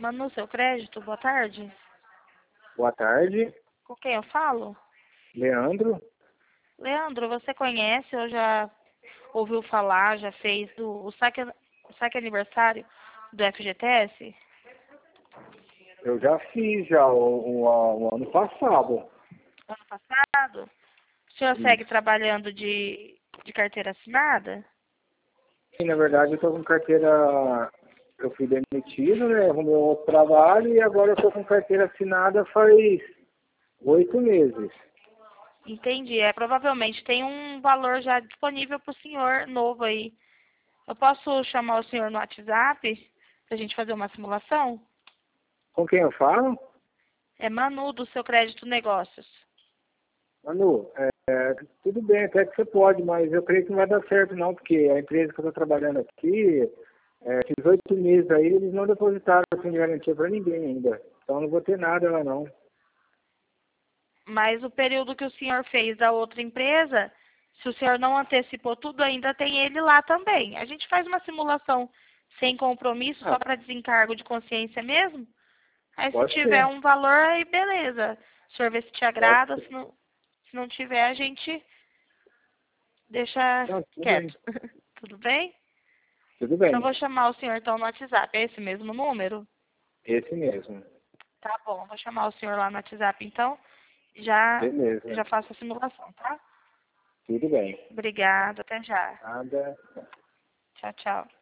Manu, seu crédito, boa tarde. Boa tarde, Com quem eu falo? Leandro. Leandro, você conhece ou já ouviu falar, já fez o saque aniversário do FGTS? Eu já fiz já o ano passado. Ano passado? O senhor segue Isso. trabalhando de carteira assinada? E, na verdade, eu estou com carteira. Eu fui demitido, né? Arrumei um outro trabalho e agora eu estou com carteira assinada faz 8 meses. Entendi. Provavelmente tem um valor já disponível para o senhor novo aí. Eu posso chamar o senhor no WhatsApp para a gente fazer uma simulação? Com quem eu falo? É Manu, do seu crédito negócios. Manu, tudo bem, até que você pode, mas eu creio que não vai dar certo não, porque a empresa que eu estou trabalhando aqui, esses 8 meses aí, eles não depositaram assim de garantia para ninguém ainda. Então eu não vou ter nada lá não. Mas o período que o senhor fez da outra empresa, se o senhor não antecipou tudo, ainda tem ele lá também. A gente faz uma simulação sem compromisso, só Ah, para desencargo de consciência mesmo. Aí se pode tiver ser, um valor, aí beleza. O senhor vê se te pode agrada, ser. se não tiver, a gente deixa Não, tudo bem. quieto. Tudo bem? Tudo Então eu bem. vou chamar o senhor então no WhatsApp. É esse mesmo número? Esse mesmo. Tá bom, vou chamar o senhor lá no WhatsApp então. Já, Beleza. já faço a simulação, tá? Tudo bem. Obrigada, até já. Nada. Tchau, tchau.